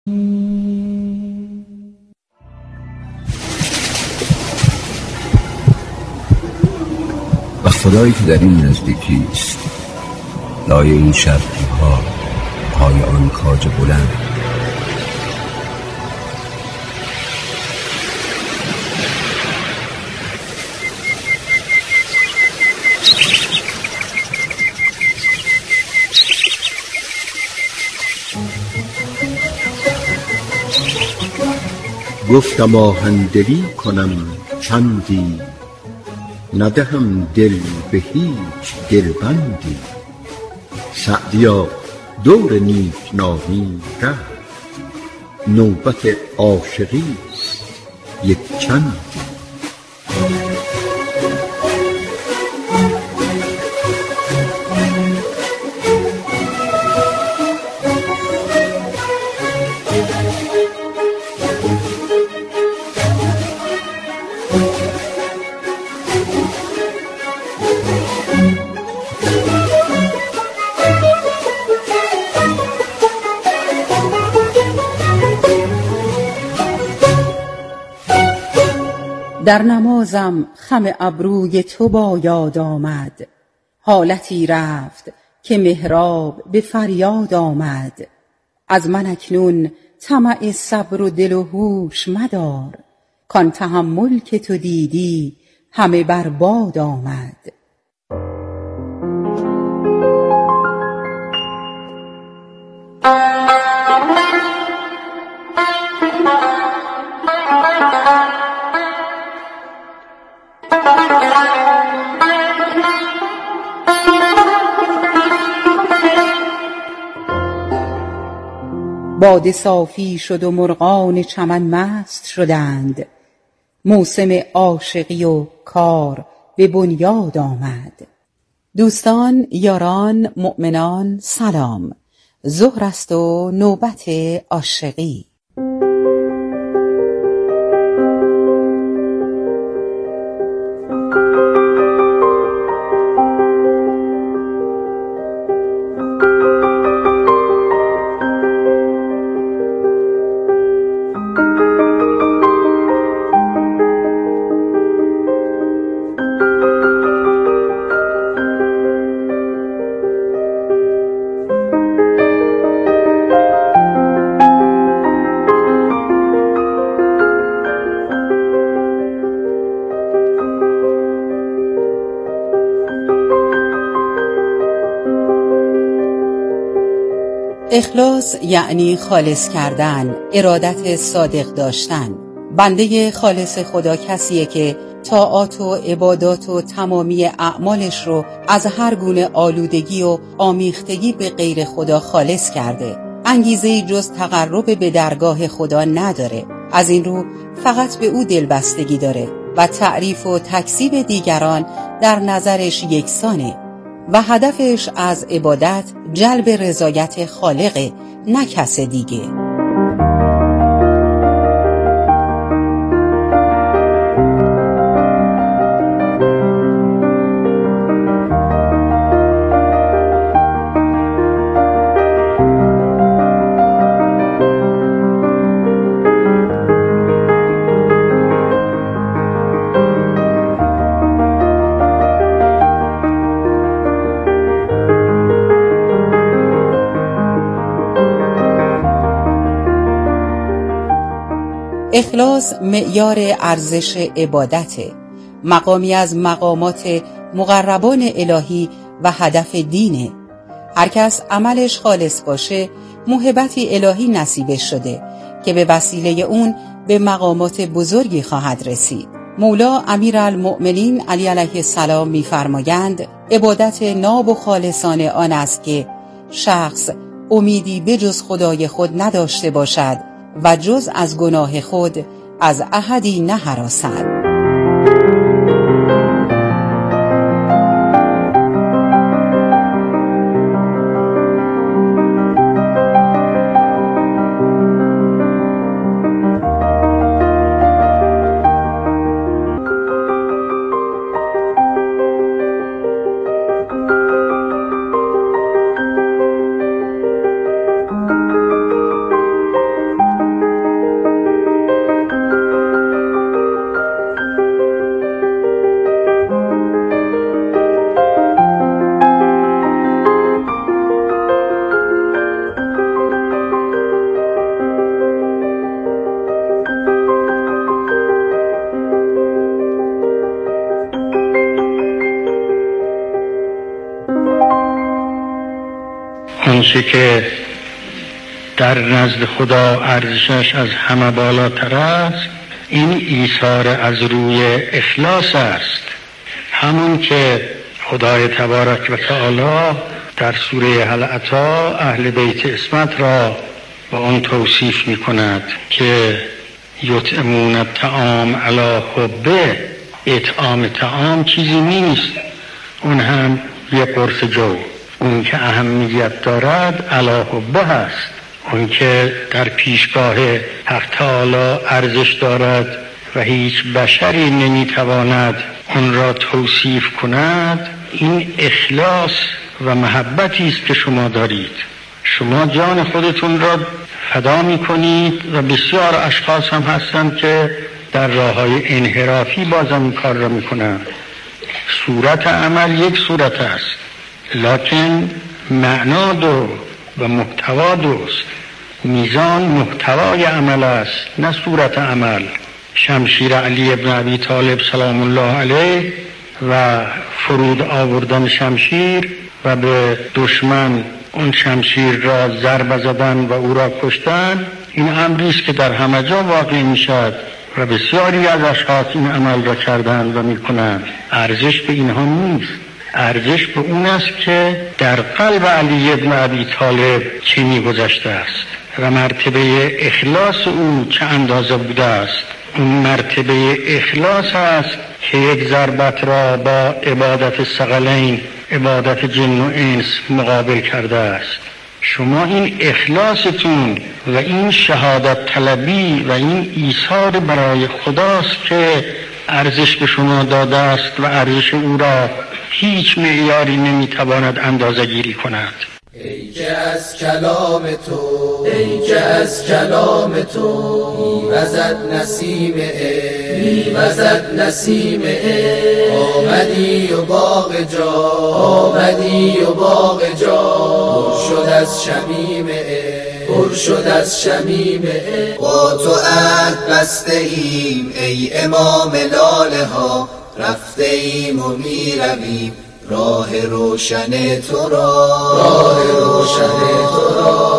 و خدایی که در این نزدیکی است، لای این شرقی ها، پای آن کاج بلند. گفتم آهن دلی کنم چندی، ندهم دل به هیچ دلبندی. سعدیا دور نیکنامی رفت، نوبت عاشقیست یک چندی. در نمازم خم ابروی تو با یاد آمد، حالتی رفت که محراب به فریاد آمد. از من اکنون طمع صبر و دل و هوش مدار، کان تحمل که تو دیدی همه بر باد آمد. باده صافی شد و مرغان چمن مست شدند، موسم عاشقی و کار به بنیاد آمد. دوستان، یاران، مؤمنان سلام. ظهر است و نوبت عاشقی. اخلاص یعنی خالص کردن، ارادت صادق داشتن. بنده خالص خدا کسیه که طاعات و عبادات و تمامی اعمالش رو از هر گونه آلودگی و آمیختگی به غیر خدا خالص کرده. انگیزه‌ای جز تقرب به درگاه خدا نداره. از این رو فقط به او دلبستگی داره و تعریف و تکذیب دیگران در نظرش یکسانه و هدفش از عبادت جلب رضایت خالقه، نه کس دیگه. اخلاص معیار ارزش عبادته، مقامی از مقامات مقربان الهی و هدف دینه. هر کس عملش خالص باشه، موهبتی الهی نصیبش شده که به وسیله اون به مقامات بزرگی خواهد رسید. مولا امیرالمؤمنین علی علیه السلام می‌فرمایند عبادت ناب و خالصانه آن است که شخص امیدی به جز خدای خود نداشته باشد و جز از گناه خود از احدی نهراسد. آنچه که در نزد خدا ارزشش از همه بالاتر است، این ایثار از روی اخلاص است. همون که خدای تبارک و تعالی در سوره هل اتی اهل بیت عصمت را با آن توصیف می کند که یطعمون الطعام علی حبه. اطعام طعام چیزی نیست، اون هم یک قرص جو. اون که اهمیت دارد علی حبه هست، اون که در پیشگاه حق تعالی ارزش دارد و هیچ بشری نمیتواند اون را توصیف کند. این اخلاص و محبتی است که شما دارید. شما جان خودتون را فدا میکنید و بسیار اشخاص هم هستند که در راههای انحرافی بازم این کار را میکنند. صورت عمل یک صورت است، لکن معنا دو و محتوا دوست. میزان محتوای عمل است نه صورت عمل. شمشیر علی ابن ابی طالب سلام الله علیه و فرود آوردن شمشیر و به دشمن اون شمشیر را ضربه زدن و او را کشتن، این امری است که در همه جا واقع می شود و بسیاری از اشخاص این عمل را کردند و می کنند. ارزش به اینها نیست، ارزش به اون است که در قلب علی ابن ابی طالب چه می گذشته است و مرتبه اخلاص او چه اندازه بوده است. اون مرتبه اخلاص است که یک ضربت را با عبادت ثقلین، عبادت جن و انس مقابل کرده است. شما این اخلاصتون و این شهادت طلبی و این ایثار برای خداست که ارزش به شما داده است و ارزش او را هیچ معیاری نمیتواند اندازه گیری کند. ای که از کلام تو، ای که از کلام تو میوزد نسیم عشق، میوزد نسیم عشق. آمدی و باغ جا، آمدی و باغ جا پر شد از شمیم عشق، پر شد از شمیم عشق. با تو عهد بسته ایم ای امام لاله ها، رفته ایم و میرویم راه روشن تو را، راه روشن تو را.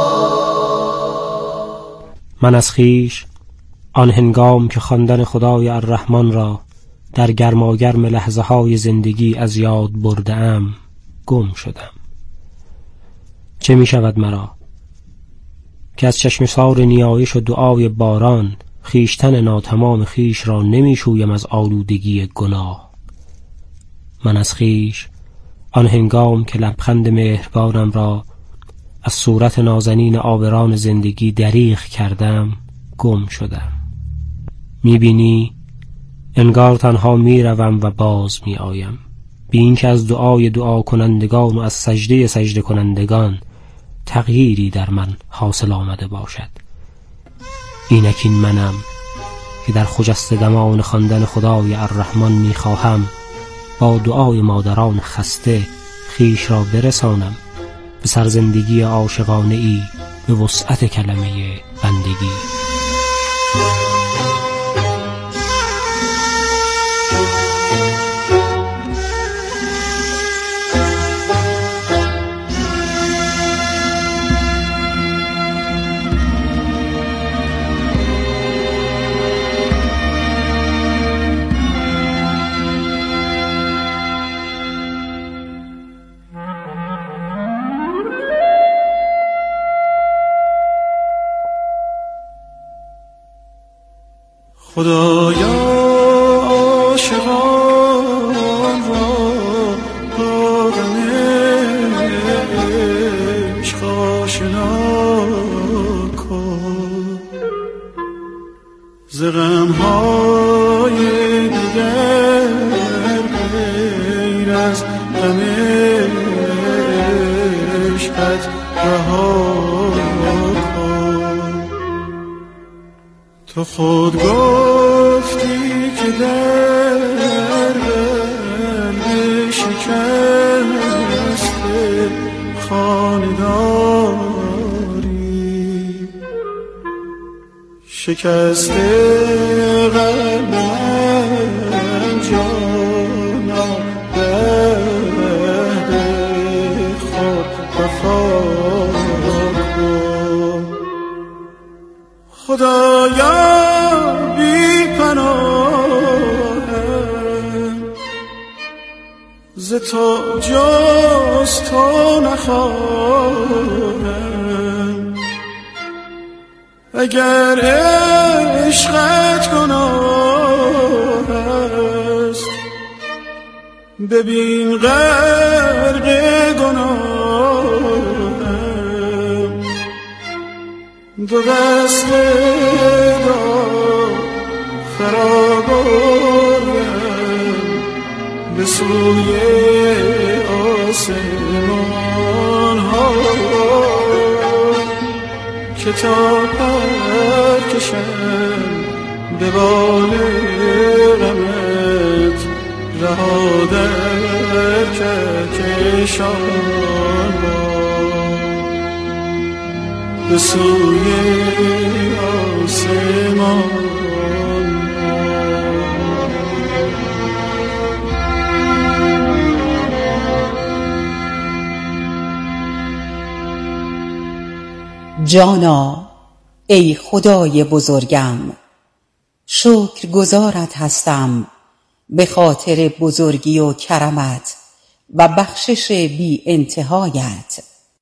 من از خویش آن هنگام که خواندن خدای الرحمن را در گرماگرم لحظه های زندگی از یاد برده‌ام گم شدم. چه می شود مرا که از چشمسار نیایش و دعای باران خویشتن ناتمام خویش را نمی شویم از آلودگی گناه. من از خویش آن هنگام که لبخند مهربانم را از صورت نازنین آبران زندگی دریغ کردم گم شدم. میبینی انگار تنها میروم و باز میآیم، بی اینکه از دعای دعا کنندگان و از سجده سجده کنندگان تغییری در من حاصل آمده باشد. اینک این منم که در خجسته دمان خواندن خدای الرحمن میخواهم با دعای مادران خسته خیش را برسانم به سرزندگی عاشقانه ای به وسعت کلمه بندگی. خدایا عاشقان را با غم عشق آشنا کن، ز غم‌های دیگر غیر از غم عشقت رها کن. تو خود گفتی که در قلب شکسته خانه داری، شکسته قلب من جانا به عهد خود وفا خدایا بی پناهم، ز تو جز تو نخواهم. اگر عشقت گناه است، ببین غرق گناهم. دو دست دار فرا بردم به سوی آسمان ها، که تا پر کشم به بال غمت، رها در کهکشان ها به سوی آسمان. جانا ای خدای بزرگم، شکرگزارت هستم به خاطر بزرگی و کرمت و بخشش بی انتهایت.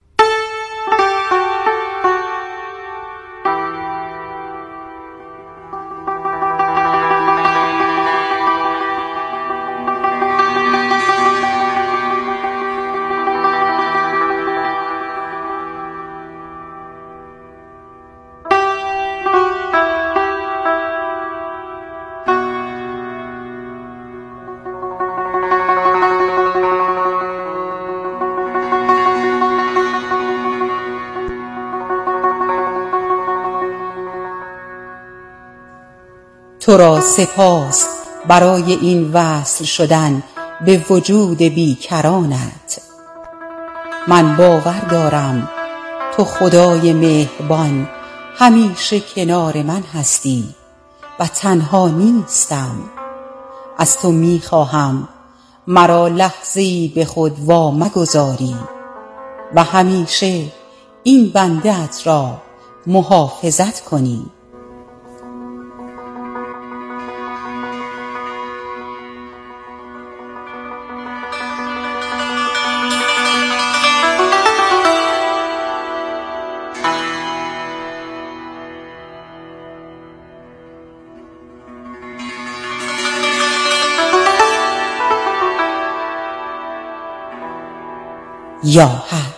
تو را سپاس برای این وصل شدن به وجود بیکرانت. من باور دارم تو خدای مهربان همیشه کنار من هستی و تنها نیستم. از تو میخواهم مرا لحظه‌ای به خود وامگذاری و همیشه این بنده‌ات را محافظت کنی. یا حق.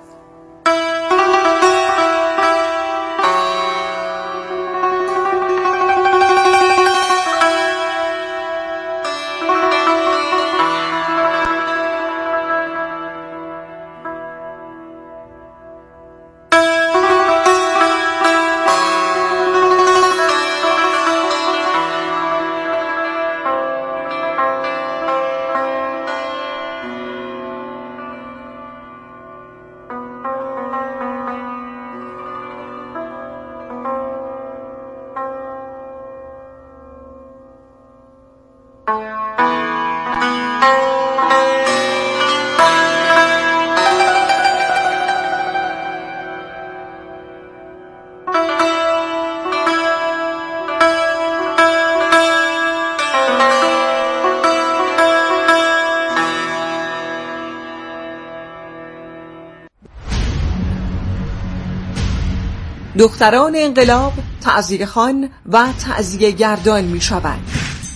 دختران انقلاب تعزیه خوان و تعزیه گردان می شوند.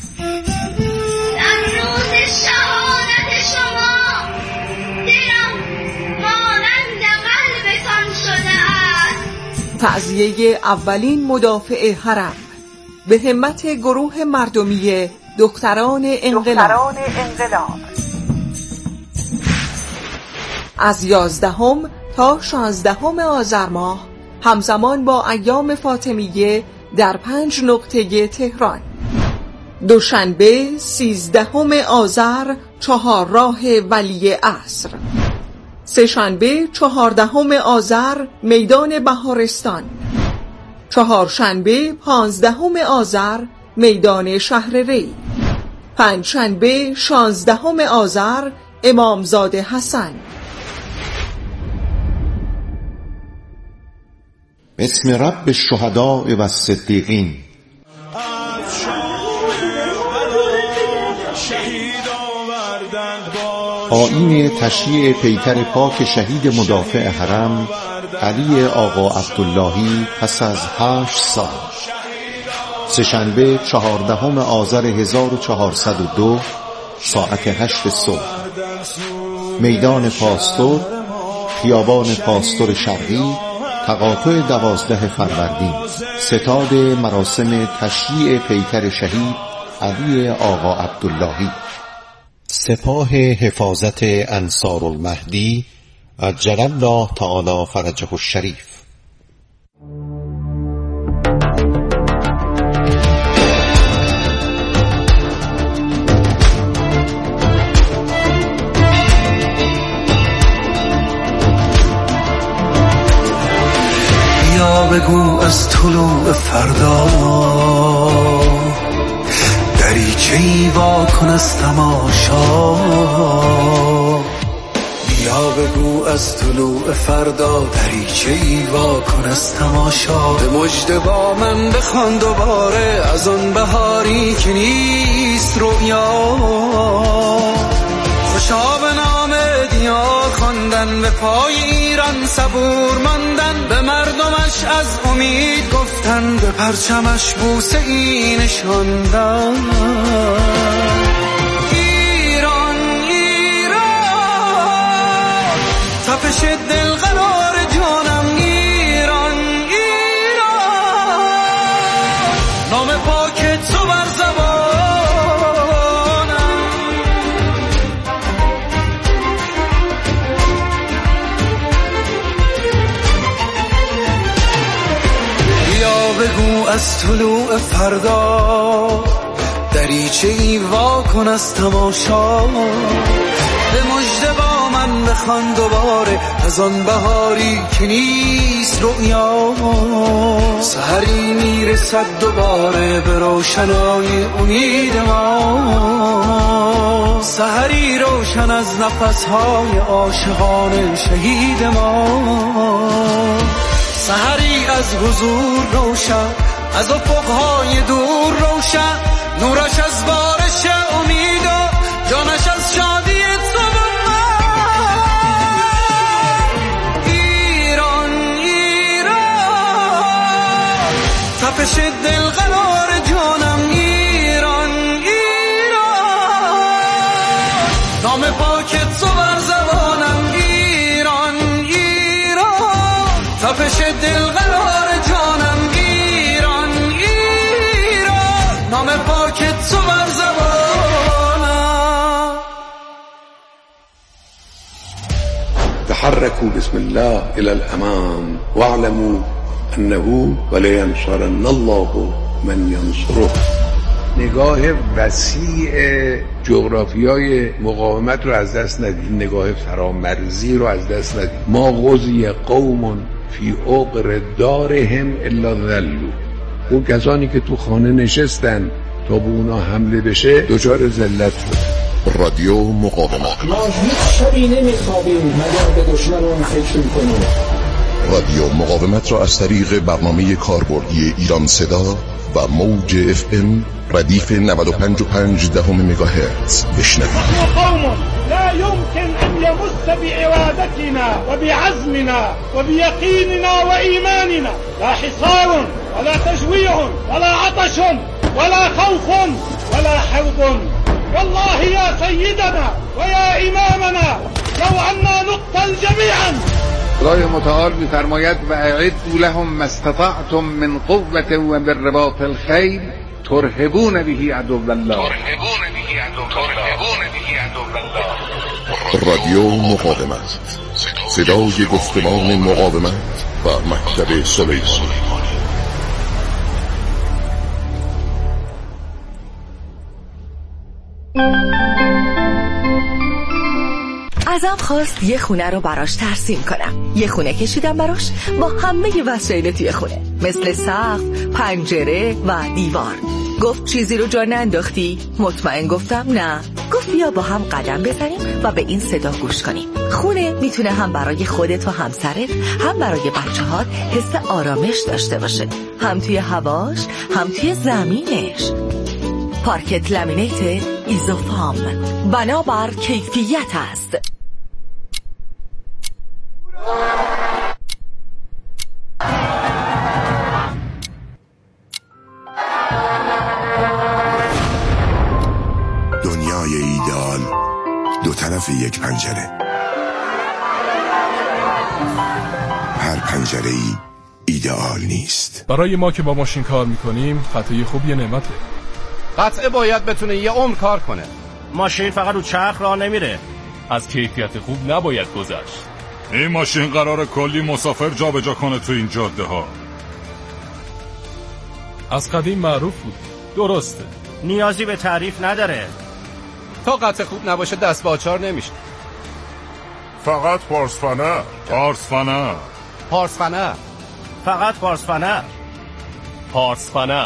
در روز شهادت شما دلم مانند قلبتان شده است. تعزیه اولین مدافع حرم به همت گروه مردمی دختران انقلاب از 11 تا 16 آذر ماه همزمان با ایام فاطمیه در 5 نقطه تهران. دوشنبه 13 آذر چهارراه ولی عصر، سه‌شنبه 14 آذر میدان بهارستان، چهارشنبه 15 آذر میدان شهر ری، پنجشنبه 16 آذر امامزاده حسن. بسم رب الشهداء و الصدیقین. آیین تشییع پیکر پاک شهید مدافع حرم علی آقا عبداللهی پس از 8 سال، سه‌شنبه 14 آذر 1402 ساعت 8 صبح، میدان پاستور، خیابان پاستور شرقی، تقاطع 12 فروردین. ستاد مراسم تشییع پیکر شهید علی آقا عبداللهی. سپاه حفاظت انصار المهدی عجل الله تعالی فرجه الشریف. یا بگو از طلوع فردا دریچه‌ای وا کن از تماشا. یا بگو از طلوع فردا دریچه‌ای وا کن از تماشا. به مژده با من بخوان دوباره از آن بهاری که نیست رویا. خوشا به نام دیار خواندن، به پای ایران صبور ماندن، به مردمش از امید گفتن، به پرچمش بوسه ای نشاندن. ایران ایران تپش دل قرار جانم. ایران ایران نام پاک تو بر زبانم. یا بگو از طلوع فردا دریچه‌ای وا کن از تماشا. به مژده با من بخوان دوباره از آن بهاری که نیست رویا. سحری میرسد دوباره به روشنای امید ما، سحری روشن از نفسهای عاشقان شهید ما، سحری از حضور روشن، از افقهای دور روشن، نورش از بارش امید و جانش از شادی تو و من. ایران ایران تپش دل قرار جانم. ایران ایران نام پاک تو بر زبانم. ایران ایران تپش دل قرار جانم. ایران ایران نام پاک تو بر زبانم. تحركوا بسم الله إلى الأمام واعلموا أنه ولينصرن الله من ينصره. نگاه وسیع جغرافیای مقاومت رو از دست ندید، نگاه فرامرزی رو از دست ندید. ما غزی قوم فی عقر دارهم الا ذلوا. اون کسانی که تو خانه نشستن تا به اونا حمله بشه دچار ذلت شد. رادیو مقاومت. ما هیچ شبی نمیخوابیم مگر به دشمنان فکر کنیم. رادیو مقاومت را از طریق برنامه کاربردی ایران صدا و موج FM ردیف 95.5 مگاهرتز بشنوید. قوم لا يمكن أن يمس بإرادتنا وبعزمنا وبيقيننا وإيماننا لا حصار ولا تجويع ولا عطش ولا خوف ولا حرب. والله يا سيدنا ويا إمامنا لو أننا نقتل جميعا. خدای متعال می‌فرماید و اعدوا لهم ما استطعتم من قوة و بالرباط الخیل ترهبون به عدو الله. رادیو مقاومت، صدای گفتمان مقاومت و مکتب سلیمانی. ازم خواست یه خونه رو براش ترسیم کنم. یه خونه کشیدم براش با همه وسایل توی خونه، مثل سقف، پنجره و دیوار. گفت چیزی رو جا ننداختی؟ مطمئن گفتم نه. گفت بیا با هم قدم بزنیم و به این صدا گوش کنیم. خونه میتونه هم برای خودت و همسرت، هم برای بچه‌هات حس آرامش داشته باشه، هم توی هواش، هم توی زمینش. پارکت لامینیت ایزوفام، بنابر کیفیت است. دنیای ایدئال دو طرف یک پنجره، هر پنجره ای ایدئال نیست. برای ما که با ماشین کار میکنیم قطعه خوب یه نعمته. قطعه باید بتونه یه عمر کار کنه. ماشین فقط رو چرخ راه نمیره، از کیفیت خوب نباید گذشت. این ماشین قراره کلی مسافر جابجا کنه تو این جاده ها. از قدیم معروف بود. درسته، نیازی به تعریف نداره. تا قطعه خوب نباشه دست به آچار نمیشه. فقط پارسفنر. پارسفنر. پارسفنر. فقط پارسفنر. پارسفنر.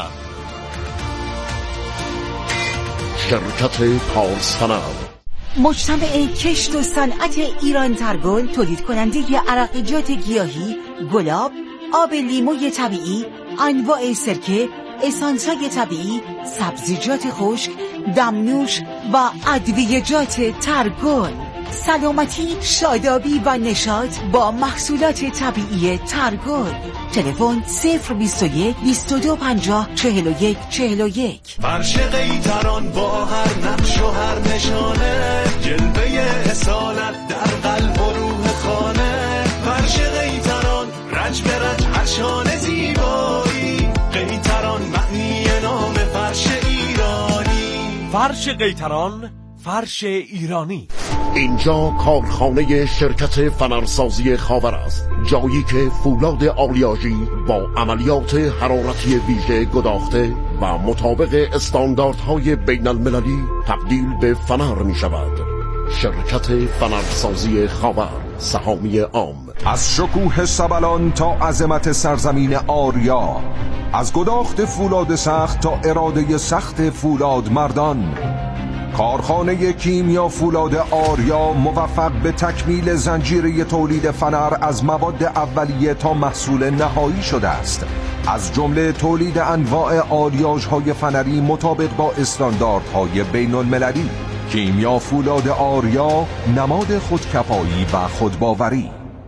شرکت پارسفنر. مجتمع کشت و صنعت ایران ترگل تولید کننده عرقیجات گیاهی، گلاب، آب لیموی طبیعی، انواع سرکه، اسانس‌های طبیعی، سبزیجات خشک، دمنوش و ادویه‌جات ترگل. سلامتی، شادابی و نشاط با محصولات طبیعی ترگل. تلفن 021 22 50 41 41. فرش قیطران با هر نقش و هر نشانه، جلوه اصالت در قلب و روح خانه. فرش قیطران رنج به رنج هر شانه زیبایی، قیطران معنی نام فرش ایرانی. فرش قیطران، فرش ایرانی. اینجا کارخانه شرکت فنرسازی خاور است، جایی که فولاد آلیاژی با عملیات حرارتی ویژه گداخته و مطابق استانداردهای بین المللی تبدیل به فنر می شود. شرکت فنرسازی خاور، سهامی عام. از شکوه سبلان تا عظمت سرزمین آریا، از گداخت فولاد سخت تا اراده سخت فولاد مردان، کارخانه کیمیا فولاد آریا موفق به تکمیل زنجیره تولید فنر از مواد اولیه تا محصول نهایی شده است، از جمله تولید انواع آلیاژهای فنری مطابق با استانداردهای بین المللی. کیمیا فولاد آریا، نماد خودکفایی و خودباوری.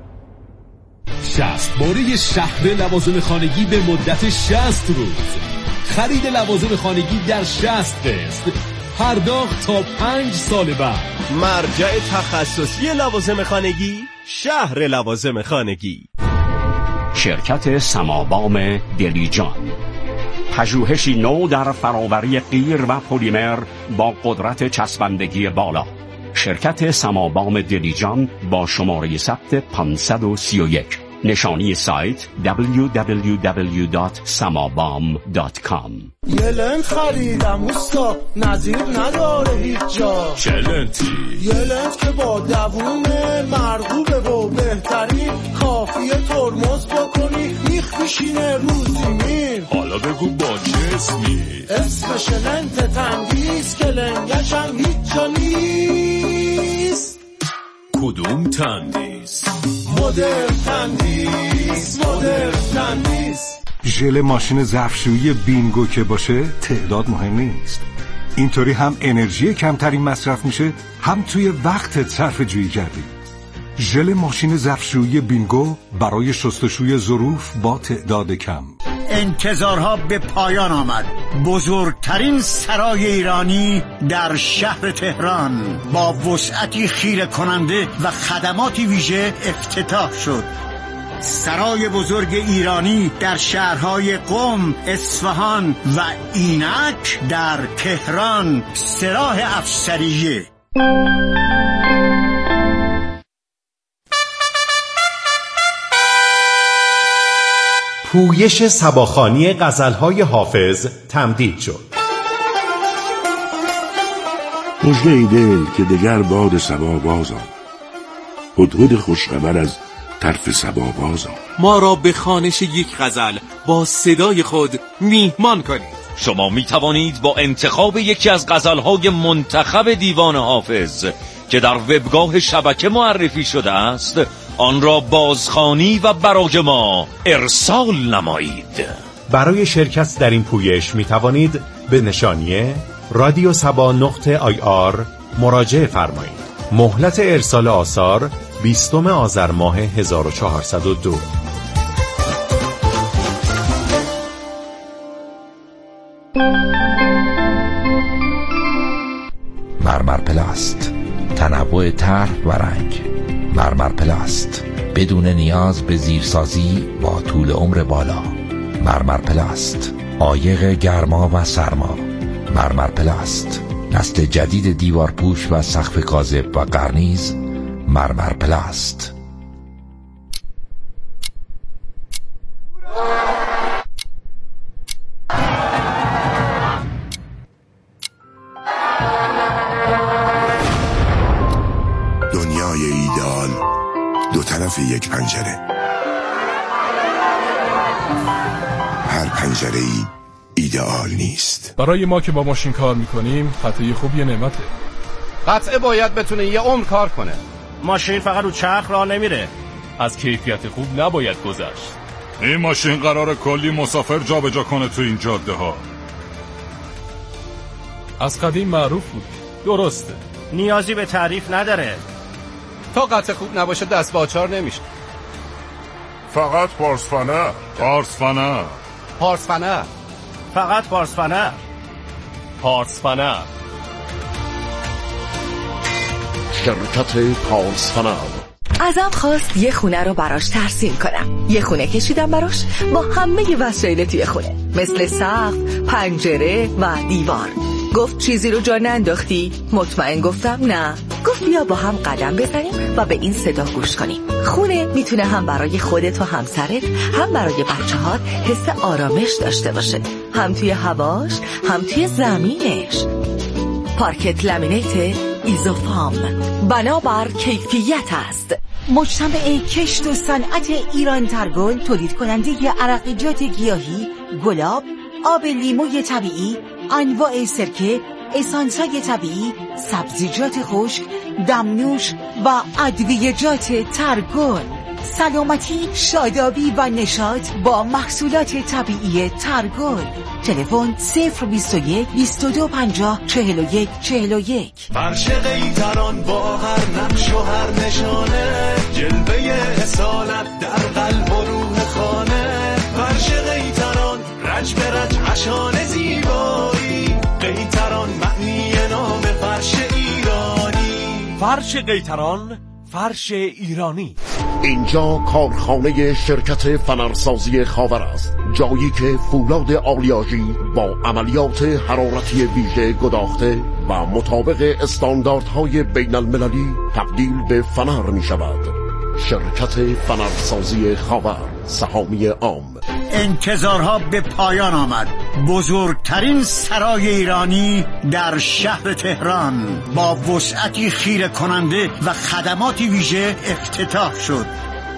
60 باره شهر لوازم خانگی به مدت 60 روز. خرید لوازم خانگی در 60 قسط، پرداخت تا 5 سال بعد. مرجع تخصصی لوازم خانگی، شهر لوازم خانگی. شرکت سمابام دلیجان، پژوهشی نو در فراوری قیر و پلیمر با قدرت چسبندگی بالا. شرکت سمابام دلیجان با شماره ثبت 531. نشانی سایت www.samabam.com. یه لنت خریدم اوستا، نظیر نداره هیچ جا. چه لنتی؟ یه لنت که با دوونه مرغوبه و بهترین، کافیه ترمز بکنی میخ میشینه رو زمین. حالا بگو با چه اسمی؟ اسمش لنت تندیس که لنگش هم هیچ جا نیست. کدوم تندیس؟ مدر تندیس، مدر تندیس. ژل ماشین ظرفشویی بینگو که باشه تعداد مهم نیست. اینطوری هم انرژی کمتری مصرف میشه، هم توی وقتت صرف جویی کردی. ژل ماشین ظرفشویی بینگو برای شستشوی ظروف با تعداد کم. انتظارها به پایان آمد. بزرگترین سرای ایرانی در شهر تهران با وسعتی خیره کننده و خدماتی ویژه افتتاح شد. سرای بزرگ ایرانی در شهرهای قم، اصفهان و اینک در تهران، سراح افسریه. پویش صباخوانی غزل‌های حافظ تمدید شد. مژده ای دل که دگر باد صبا باز آمد، هدهد خوشخبر از طرف صبا باز آمد. ما را به خوانش یک غزل با صدای خود میهمان کنید. شما می توانید با انتخاب یکی از غزلهای منتخب دیوان حافظ که در وبگاه شبکه معرفی شده است آن را بازخوانی و برای ما ارسال نمایید. برای شرکت در این پویش می توانید به نشانیه رادیو سبا.ir مراجعه فرمایید. مهلت ارسال آثار 20 آذر ماه 1402. مرمر پلاست، تنوع طرح و رنگ. مرمر پلاست، بدون نیاز به زیرسازی با طول عمر بالا. مرمر پلاست، عایق گرما و سرما. مرمر پلاست، نسل جدید دیوار پوش و سقف کاذب و قرنیز. مرمر پلاست. دنیای ایدئال دو طرف یک پنجره. هر پنجره ای ایدئال نیست. برای ما که با ماشین کار میکنیم قطعه خوب یه نعمته. قطعه باید بتونه یه عمر کار کنه. ماشین فقط رو چرخ راه نمیره. از کیفیت خوب نباید گذشت. این ماشین قرار کلی مسافر جابجا کنه تو این جاده ها. از قدیم معروف بود. درسته. نیازی به تعریف نداره. تا قطعه خوب نباشه دست به آچار نمیشه. فقط پارسفنر. پارسفنر. پارسفنر. فقط پارسفنر. پارسفنر. شرکت پارسفنر. ازم خواست یه خونه رو براش ترسیم کنم. یه خونه کشیدم براش با همه وسایل توی خونه، مثل سقف، پنجره و دیوار. گفت چیزی رو جا ننداختی؟ مطمئن گفتم نه. گفت بیا با هم قدم بزنیم و به این صدا گوش کنیم. خونه میتونه هم برای خودت و همسرت، هم برای بچه‌هات حس آرامش داشته باشه، هم توی هواش، هم توی زمینش. پارکت لامینیت ایزوفام، بنابر کیفیت است. مجتمع کشت و صنعت ایران ترگل تولید کننده عرقیجات گیاهی، گلاب، آب لیموی طبیعی، انواع سرکه، اسانس‌های طبیعی، سبزیجات خشک، دمنوش و ادویه‌جات ترگل. سلامتی، شادابی و نشاط با محصولات طبیعی ترگل. تلفن 021 22 50 41 41. فرش قیتران با هر نقش و هر نشانه، جلوه اصالت در قلب و روح خانه. فرش قیتران رج به رج عشان زیبایی، قیتران معنی نام فرش ایرانی. فرش قیتران، فرش ایرانی. اینجا کارخانه شرکت فنرسازی خاور است، جایی که فولاد آلیاژی با عملیات حرارتی ویژه گداخته و مطابق استانداردهای بین المللی تبدیل به فنر می شود. شرکت فنرسازی خاور، سهامی عام. انتظارها به پایان آمد. بزرگترین سرای ایرانی در شهر تهران با وسعتی خیره کننده و خدماتی ویژه افتتاح شد.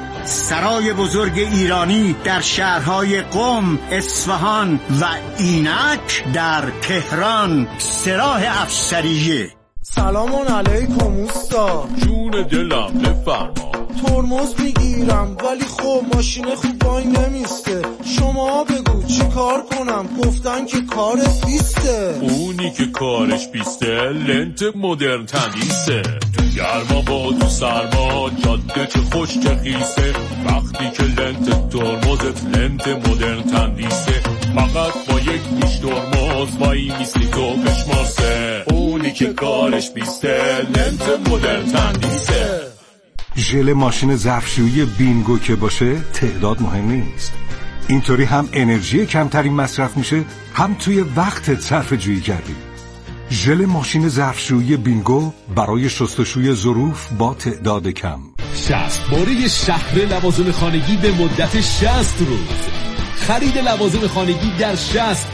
سرای بزرگ ایرانی در شهرهای قم، اصفهان و اینک در تهران، سراح افسریه. سلام علیکم اوستا. جون دلم بفرما. ترمز میگیرم ولی خب ماشین خوب وای نمیسته. شما بگو چی کار کنم؟ گفتن که کارت بیسته. اونی که کارش بیسته لنت مدرن تمیزه. تو گرما با تو سرما جاده چه خوش چه خیسه. وقتی که لنت ترمزت لنت مدرن تمیزه، فقط با یک پیش ترمز وای میستی تو بشمارسه. اونی که کارش بیسته لنت مدرن تمیزه. ژل ماشین ظرفشویی بینگو که باشه تعداد مهم نیست. اینطوری هم انرژی کمتری مصرف میشه، هم توی وقتت صرف جویی کردی. ژل ماشین ظرفشویی بینگو برای شستشوی ظروف با تعداد کم. 60 باره شهر لوازم خانگی به مدت 60 روز. خرید لوازم خانگی در 60